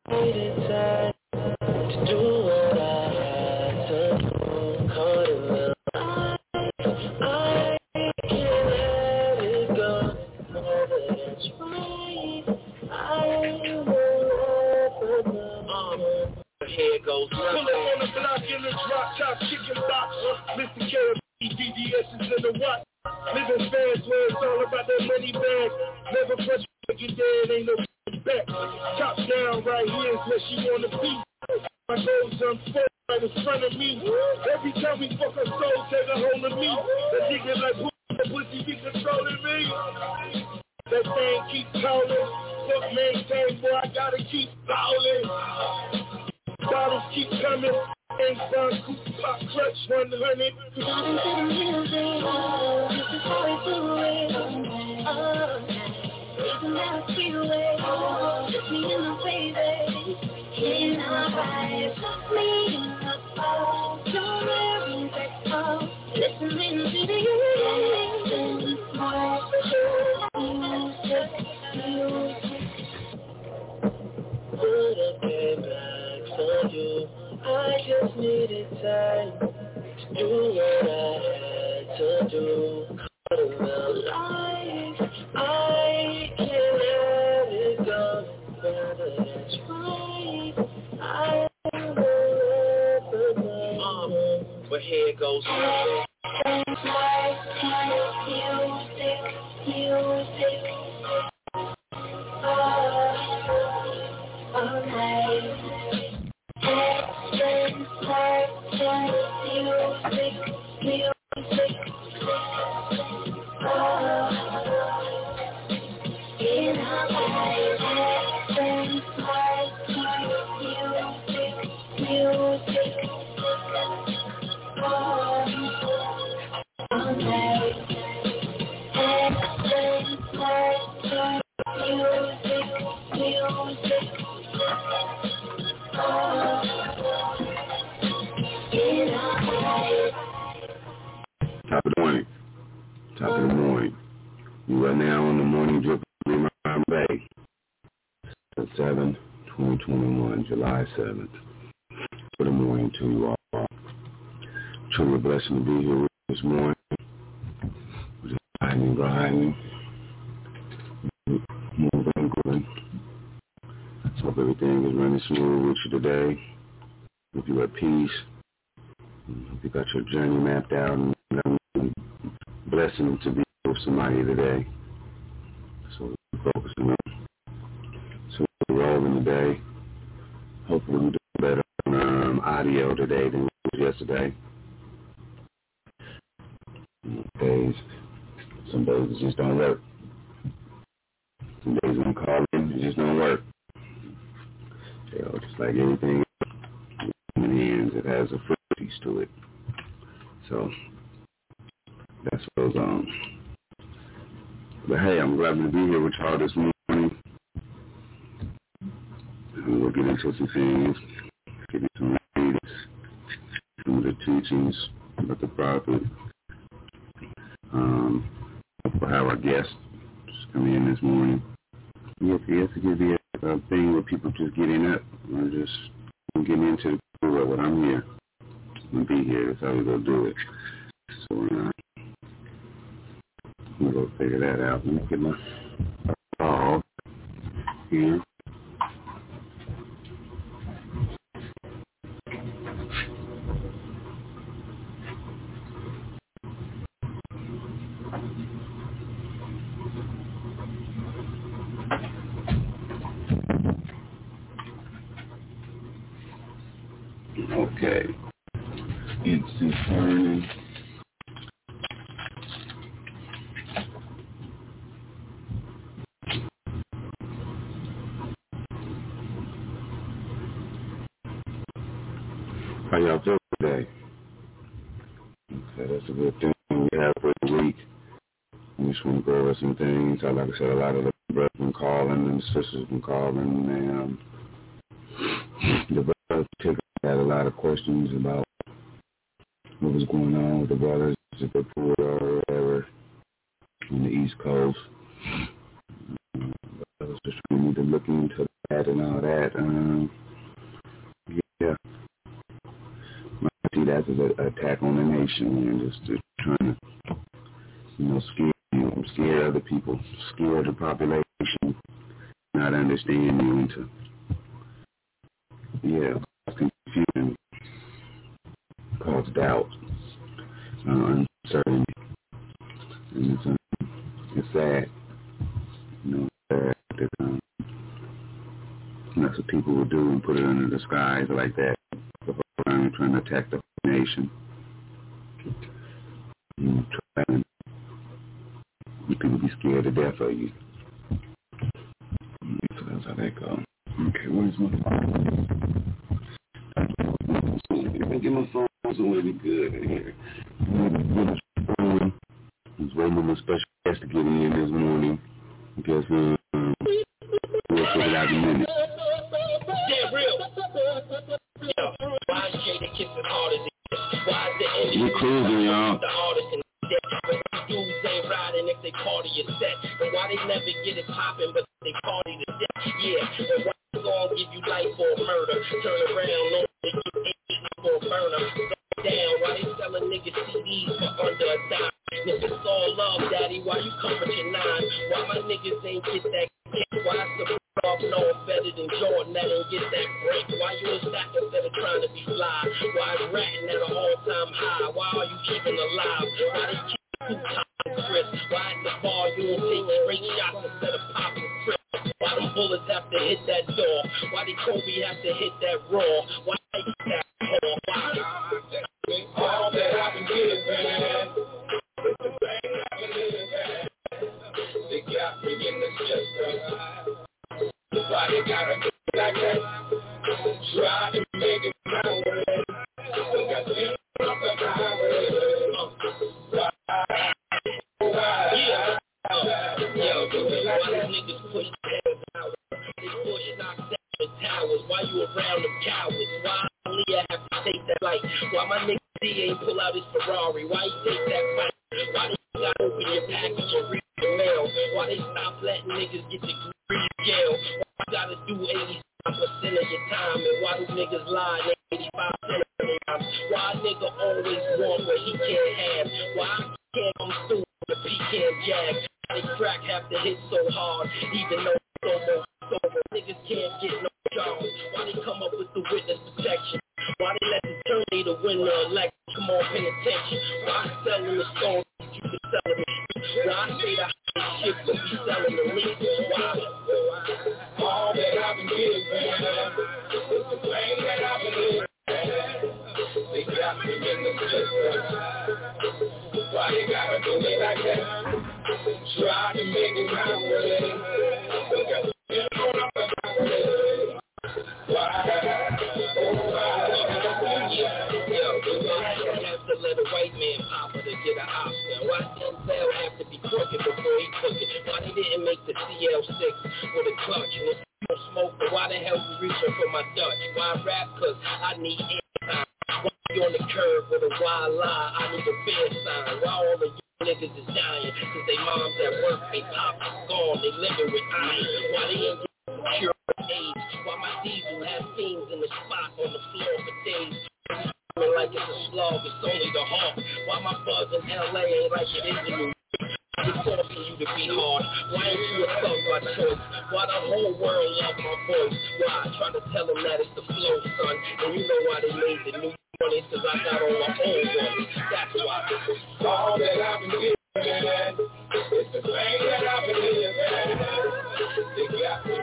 needed time to do what I had to do. Caught in the light, I can't let it go. Whether it's right, I will never know. Here it goes. Pull up on the block in the drop top chicken box. Mr. KFC, DDS is in the watch. Living fast where it's all about that money bag. Never press you dead, ain't no back. Top down right here is where she wanna be. My goals unfold right in front of me. Every time we fuck her soul, take a hold of me. The nigga like pussy be controlling me. That thing keep calling. Fuck maintain, boy, I gotta keep ballin'. Bottles keep coming. Ain't fun, coupe, pop, clutch, 100. Got into the music, this is how we do it. Even that freeway, just me and my baby. In our vibes, just me and the ball. Don't worry, that's all. Listening to the music. Would have came back for you. I just needed time to do what I had to do. Caught in the light, I can't let it go. Whether it's right, I will never know. But here it goes. Top of the morning. You are now on the morning drip in my bay. 7/2021, July 7th. Good morning to you all. Truly a blessing to be here with you this morning. Just grinding. Moving. Hope everything is running smooth with you today. Hope you're at peace. Hope you got your journey mapped out and blessing to be with somebody today. So we're focusing on. So we're rolling today. Hopefully we do better on audio today than we did yesterday. Some days it just don't work. Some days when I call in, it just don't work. You know, just like anything in hands, it has a foot piece to it. So that's what goes on. But hey, I'm glad to be here with y'all this morning. And we'll get into some things, get into some readings, some of the teachings about the prophet. For how our guests come in this morning. Yes, it could be a thing where people just getting up or just getting into the what I'm here. I'm going to be here. That's how we're going to do it. So we'll go figure that out. Let me get my call here. Okay. Instant turning. How y'all feel today? Okay, that's a good thing. We have for the week. We just want to go over some things. Like I said, a lot of the brothers been calling and the sisters been calling. And the brothers had a lot of questions about what was going on with the brothers at the pool or whatever on the East Coast. I was just trying to look into that and all that. that, yeah, I see that as an attack on the nation, and just trying to, scare other people, scare the population, not understand you, and to, confusion, cause doubt, uncertainty, and it's sad, that's what people will do and put it under the skies like that, trying to attack the nation, trying to people be scared to death of you. So that's how that goes. Okay, where's my phone? If I get my phone, it's already good in here. I was waiting on my special guest to get in this morning. I guess we'll check it out in a minute. Damn real. Yo, why is Jada Kiss as hard as it is? Why is the enemy? We're cruising, y'all. The artist in the deck. When these dudes ain't riding if they party is set. And why they never get it popping but they party to death? Yeah, and why they gonna give you life for murder? Turn around, no, they get 8 for a burner. Down, why they selling niggas CDs for under $10? If it's all love, daddy, why you come with your 9? Why my niggas ain't get that kick? Why the off no better than Jordan that ain't get that break? Why you in stack instead of trying to be fly? Why is ratting at an all-time high? Why are you keeping alive? Why they keep you popping Chris? Why at the bar you don't take straight shots instead of popping Chris? Why them bullets have to hit that door? Why did Kobe have to hit that raw? Why they hit that raw? Why? All that I can give, man. They got me in the chest. Why they gotta do like that? Try to make it my way. Still got them up the highway. Why? Yo, why these niggas push the power? They push knock down the towers. Why you around them cowards? Why Leah have to take that light? Why my nigga D ain't pull out his Ferrari? Why he take that fight? Why they gotta open your package and read the mail? Why they stop letting niggas get the green jail? Why you gotta do 85% of your time? And why do niggas lie 85% of their time? Why a nigga always want what he can't have? Why can't come through with a pecan jag? Why they crack have to hit so hard even though it's over? Niggas can't get no charge. Why they come up with the witness protection? Why they let the attorney to win the election? Come on, pay attention. Why selling the stone? Keep it selling the shit. Why say the high shit but be selling the least? Why? All that I've been giving, it's the pain that I've been living. They got me in the system. Why they gotta do me like that? Try to make it my way. They got me on the highway. Why? Have to let a white man pop her to get an Oscar. Why Denzel have to be crooked before he took it? Why they didn't make the CL6 with a clutch? And if you don't smoke, why the hell you reaching for my Dutch? Why rap? Cause I need airtime. Why you on the curb with a wild lie? I need a fair sign. Why all the niggas is dying? Cause they moms at work, they pops is gone, they living with iron. Why they ain't cure AIDS? Why my diesel has things in the spot on the floor for days? Like it's a slug, it's only the heart. Why my buzz in LA ain't like it is in New York? It's forcing you to be hard. Why ain't you a thug by choice? Why the whole world love my voice? Why? Try to tell them that it's the flow, son. And you know why they made the new money, cause I got on my old one. That's why. All that I've been giving, it's the pain that I've been living. They got me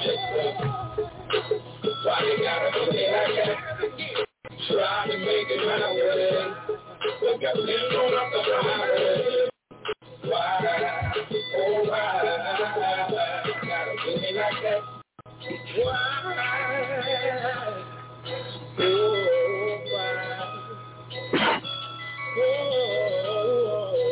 why they gotta do me like that? Try to make it my way. They got me on the highway. Why? Oh, why? Gotta do me like that? Why? Oh, why? Oh,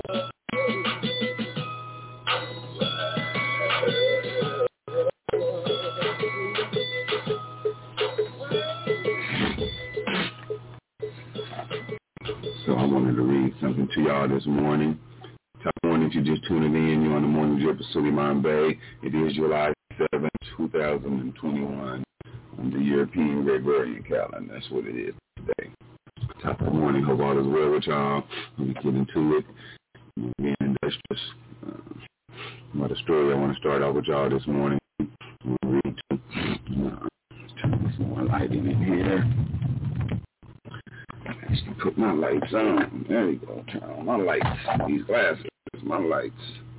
So I wanted to read something to y'all this morning. Top morning, if you're just tuning in, you're on the Morning Drip with Suleiman Bey. It is July 7th, 2021 on the European Gregorian calendar. That's what it is today. Top of the morning. Hope all is well with y'all. Let me get into it. Again, that's just about a story I want to start off with y'all this morning. I'm going to read turn some more lighting in here. Actually put my lights on. There we go. Turn on my lights. These glasses. My lights.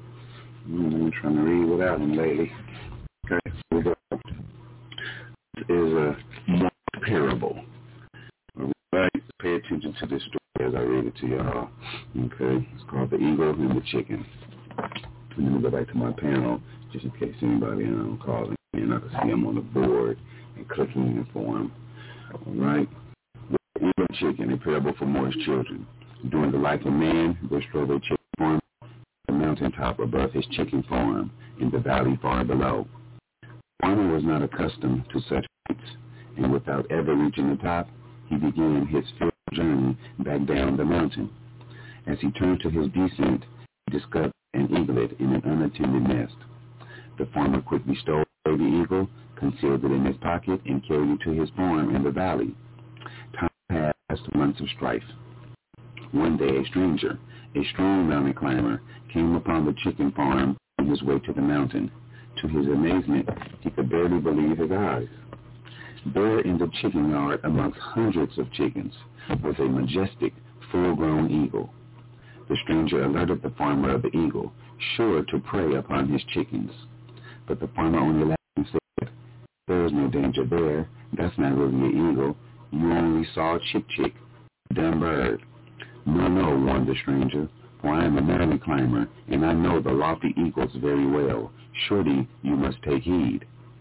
I'm trying to read without them lately. Okay, here we go. This is a parable. All right, pay attention to this story as I read it to y'all. Okay, it's called The Eagle and the Chicken. Let me go back to my panel just in case anybody calling in. I can see them on the board and clicking in for them. All right. The Eagle and Chicken, a parable for Moorish children. During the life of man, there strove a chicken farm on the mountaintop above his chicken farm in the valley far below. The farmer was not accustomed to such heights, and without ever reaching the top, he began his fearful journey back down the mountain. As he turned to his descent, he discovered an eaglet in an unattended nest. The farmer quickly stole away the eagle, concealed it in his pocket, and carried it to his farm in the valley. Time passed, months of strife. One day a stranger, a strong mountain climber, came upon the chicken farm on his way to the mountain. To his amazement, he could barely believe his eyes. There in the chicken yard, amongst hundreds of chickens, was a majestic, full-grown eagle. The stranger alerted the farmer of the eagle, sure to prey upon his chickens. But the farmer only laughed and said, "There is no danger there. That's not really an eagle. You only saw a chick, dumb bird." No, warned the stranger, "for I am a mountain climber, and I know the lofty eagles very well. Surely you must take heed."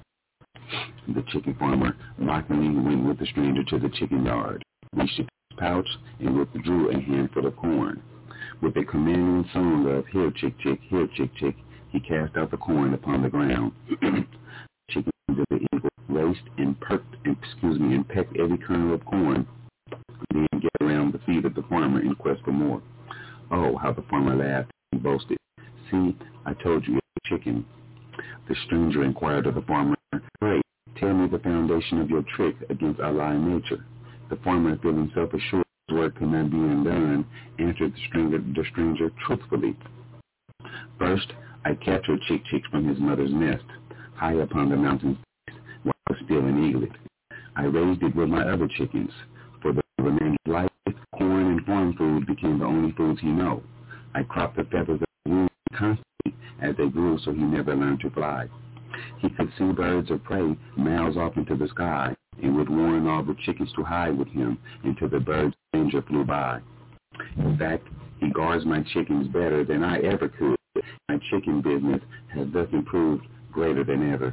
The chicken farmer mockingly went with the stranger to the chicken yard, reached his pouch, and withdrew a handful of corn. With a commanding song of "Here, chick, here, chick," he cast out the corn upon the ground. Chicken of the eagle raced and pecked every kernel of corn, then get around the feet of the farmer in quest for more. Oh, how the farmer laughed and boasted. "See, I told you it's a chicken." The stranger inquired of the farmer, "Pray, tell me the foundation of your trick against Allah and nature." The farmer, feeling self-assured his work could not be undone, answered the stranger truthfully. "First, I captured chick from his mother's nest, high upon the mountain's face, while I was still an eaglet. I raised it with my other chickens. For the remaining life, corn and farm food became the only foods he knew. I cropped the feathers of the wings constantly as they grew, so he never learned to fly. He could see birds of prey miles off into the sky, and would warn all the chickens to hide with him until the birds of danger flew by. In fact, he guards my chickens better than I ever could. My chicken business has thus improved greater than ever.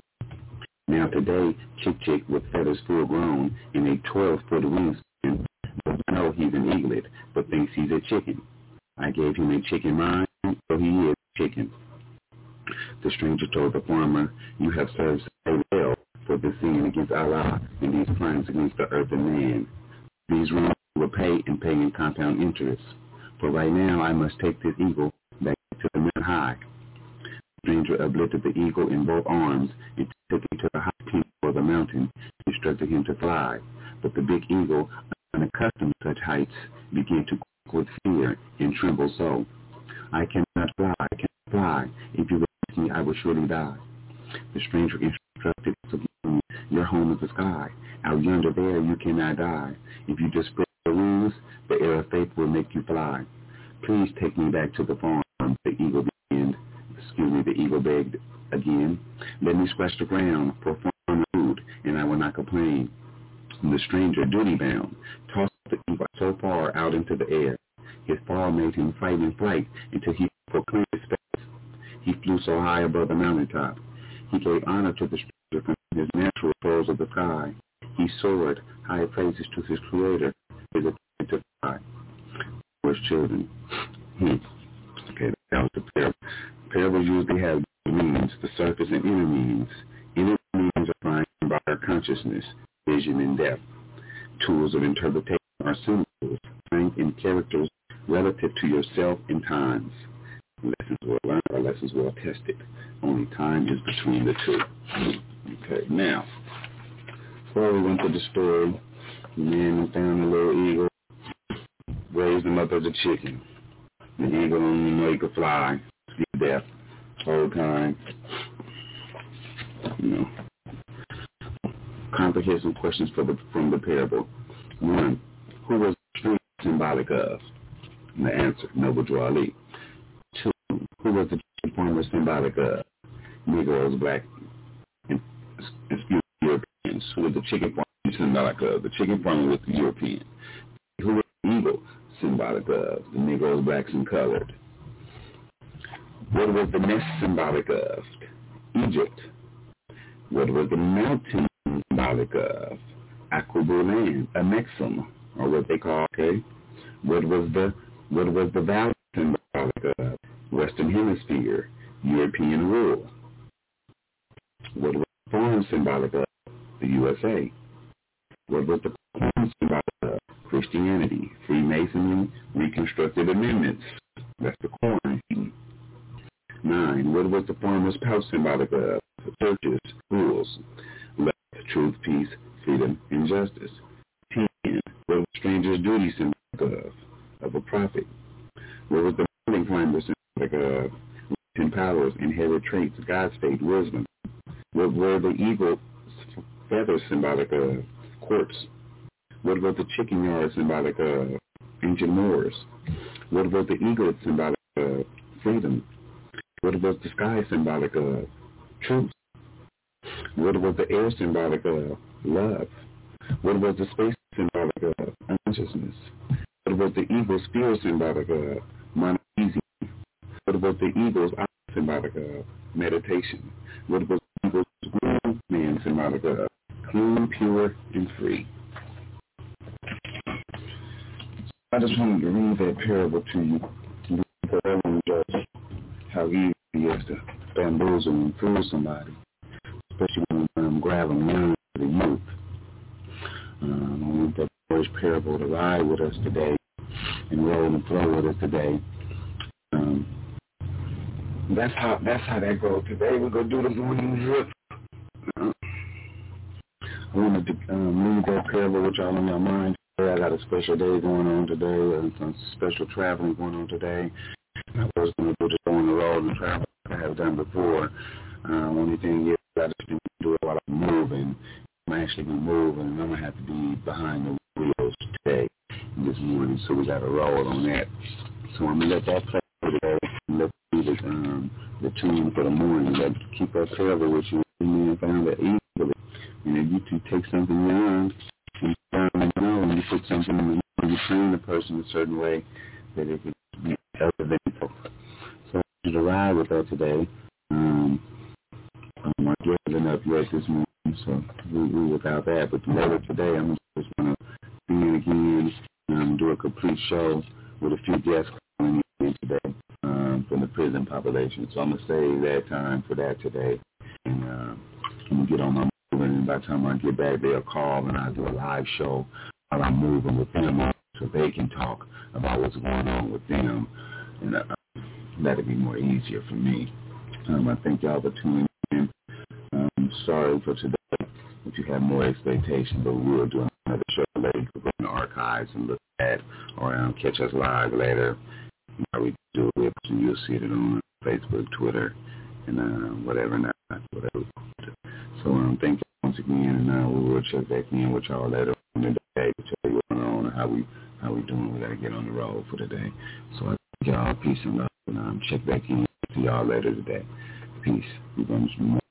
Now today, Chick, with feathers full grown and a 12-foot wingspan, doesn't know he's an eaglet, but thinks he's a chicken. I gave him a chicken mind, so he is a chicken." The stranger told the farmer, "You have served so well for this sin against Allah and these crimes against the earth and man. These wrongs will pay in compound interest. For right now, I must take this eagle back to the mountain high." The stranger uplifted the eagle in both arms and took him to the high peak of the mountain, instructed him to fly. But the big eagle, unaccustomed to such heights, began to quake with fear and tremble so. "I cannot fly. If you release me, I will surely die." The stranger instructed him, "Your home is the sky. Out yonder there, you cannot die. If you just spread your wings, the air of faith will make you fly. Please take me back to the farm." The eagle begged again. "Let me scratch the ground for farm food, and I will not complain." The stranger, duty-bound, tossed the eagle so far out into the air. His fall made him fight in flight until he proclaimed his space. He flew so high above the mountaintop. He gave honor to the stranger from his natural folds of the sky. He soared high praises to his creator, his attempt to fly. Moorish children. Okay, that was the parable. Parables usually have meanings, the surface and inner meanings. Inner meanings are defined by our consciousness, vision, and depth. Tools of interpretation are symbols, strength, and characters relative to yourself and times. Lessons were learned or less is well tested. Only time is between the two. Okay, now, before we went to the story, the man found a little eagle, raised him up as a chicken. The eagle only know he could fly, see death, whole time. Comprehensive questions from the parable. 1. Who was the tree symbolic of? And the answer, Noble Drew Ali. 2. Who was the chicken farmer symbolic of? Negroes, black, and Europeans. Who was the chicken farmer symbolic of? The chicken farmer was the European. Who was the eagle symbolic of? The Negroes, blacks, and colored. What was the nest symbolic of? Egypt. What was the mountain symbolic of? Aquable land, a Mexum, or what they call, okay? What was the valley symbolic of? Western Hemisphere, European rule. What was the farm symbolic of? The USA. What was the corn symbolic of? Christianity, Freemasonry, Reconstructed Amendments. That's the corn. 9. What was the farmer's pouch symbolic of? Churches, rules, love, truth, peace, freedom, and justice. 10. What was the stranger's duty symbolic of a prophet? What was the mountain climber symbolic of? 10 powers, inherent traits, God's faith, wisdom. What were the eagle's feathers symbolic of? Courts. What was the chicken yard symbolic of? Ancient Moors. What was the eagle symbolic of? Freedom. What was the sky symbolic of? Truth. What was the air symbolic of? Love. What was the space symbolic of? Consciousness. What was the eagle's spear symbolic of? Monotheism. What was the eagle's eye symbolic of? Meditation. What was the eagle's groom man symbolic of? Clean, pure, and free. I just wanted to read that parable to you for everyone to judge how easy it is to bamboozle and fool somebody, especially when grabbing young to the youth. I want that first parable to ride with us today and roll and flow with us today. That's how that goes today. We're going to do the morning drip. I wanted to read that parable with y'all on your mind. I got a special day going on today, some special traveling going on today. I was going to do just go on the road and travel like I have done before. Only thing is I just didn't do it while I'm moving. I'm actually going to move, and I'm going to have to be behind the wheels today, this morning, so we got to roll on that. So I'm going to let that play for today, and let's do the tune for the morning. Let's keep that parable with you. And found that easily. And if you two take something young, and you put something in the you train the person a certain way that it could be elevated. So I want you to ride with that today. I'm not giving up yet this morning, so we without that. But later today, I'm just going to be in again and do a complete show with a few guests coming in today from the prison population. So I'm going to save that time for that today. And I'm going to get on my moving, and by the time I get back, they'll call and I'll do a live show while I'm moving with them so they can talk about what's going on with them. And that'll be more easier for me. I thank y'all for tuning in. I'm sorry for today if you have more expectations, but we will do another show later. You can go in the archives and look at or catch us live later. How we do it, you'll see it on Facebook, Twitter, and whatever. So thank you once again, and we will check back in with y'all later in the day to tell you what's going on and how we doing. We got to get on the road for the day. So I thank y'all. Peace and love, and check back in. See y'all later today. Peace. We're going to